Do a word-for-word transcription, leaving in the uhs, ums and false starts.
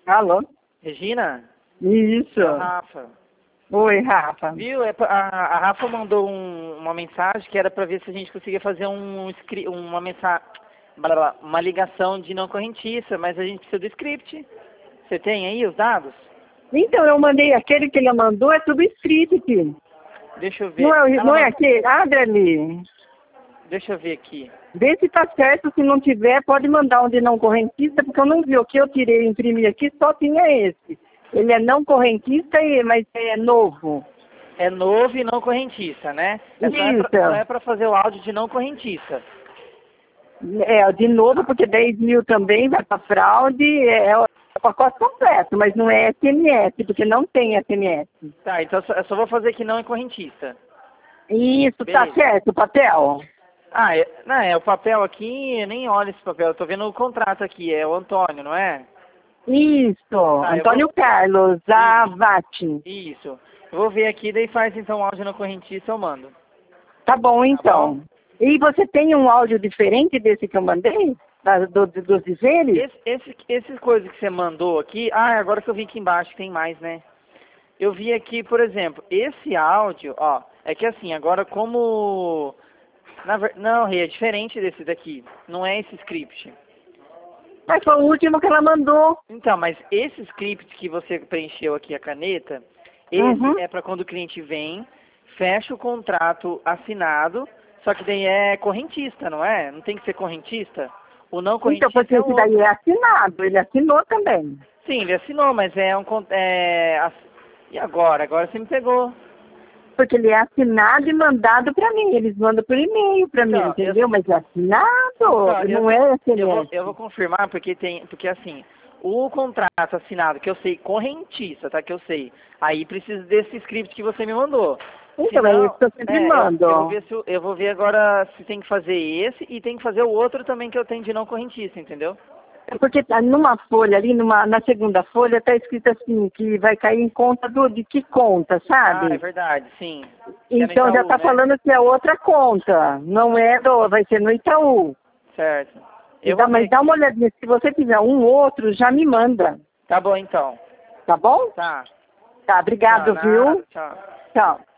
Alô? Regina? Isso. É o Rafa. Oi, Rafa. Viu? É, pra- a, a Rafa mandou um- uma mensagem que era para ver se a gente conseguia fazer um, scri- uma mensagem, uma ligação de não correntista, mas a gente precisa do script. Você tem aí os dados? Então, eu mandei aquele que ele mandou, é tudo escrito aqui. Deixa eu ver. Não é, o- Ela não é man- aquele? Abre ali. Deixa eu ver aqui. Vê se tá certo, se não tiver, pode mandar um de não correntista, porque eu não vi. O que eu tirei e imprimi aqui só tinha esse. Ele é não correntista, e- mas é novo. É novo e não correntista, né? É só é pra, Isso. só é pra fazer o áudio de não correntista. É, de novo, porque dez mil também vai para fraude, é, é o pacote completo, mas não é S M S, porque não tem S M S. Tá, então eu só, eu só vou fazer que não é correntista. Isso, tá Beleza. certo, o papel? Ah, é, não, é o papel aqui, eu nem olho esse papel, eu tô vendo o contrato aqui, é o Antônio, não é? Isso, Tá, eu Antônio vou- Carlos, Avati. Isso. Eu vou ver aqui, daí faz então o áudio na correntista, eu mando. Tá bom, então. bom. E você tem um áudio diferente desse que eu mandei? Da- do- do- dos dizeres? Esse, esse, esse coisa que você mandou aqui, ah, agora que eu vi aqui embaixo, tem mais, né? Eu vi aqui, por exemplo, esse áudio, ó, é que assim, agora como... Na ver... Não, Rê, é diferente desse daqui, não é esse script. Mas foi o último que ela mandou. Então, mas esse script que você preencheu aqui a caneta, esse Uhum. é para quando o cliente vem, fecha o contrato assinado, só que daí é correntista, não é? Não tem que ser correntista? O não Então, correntista porque é esse o daí outro. é assinado, ele assinou também. Sim, ele assinou, mas é um... con- É... ass- E agora? Agora você me pegou. Porque ele é assinado e mandado para mim. Eles mandam por e-mail para mim, Então, entendeu? eu- Mas é assinado, Então, não eu, é eu, vou, S M S. eu vou confirmar porque tem... Porque assim, o contrato assinado, que eu sei, correntista, tá? Que eu sei. Aí precisa desse script que você me mandou. Então, é isso que eu sempre é, eu- mando. Eu, vou ver se, eu eu vou ver agora se tem que fazer esse e tem que fazer o outro também que eu tenho de não correntista, entendeu? É porque tá numa folha ali, numa, na segunda folha, está escrito assim, que vai cair em conta do, de que conta, Ah, é sabe? verdade, sim. Que é no Então já Itaú, está né? falando que é outra conta, não é do, vai ser no Itaú. Certo. Eu Dá, vou mas ver dá aqui. uma olhadinha, se você tiver um outro, já me manda, Tá bom, então. tá bom? Tá. Tá, obrigado, Tchau, viu? nada, tchau. Tchau.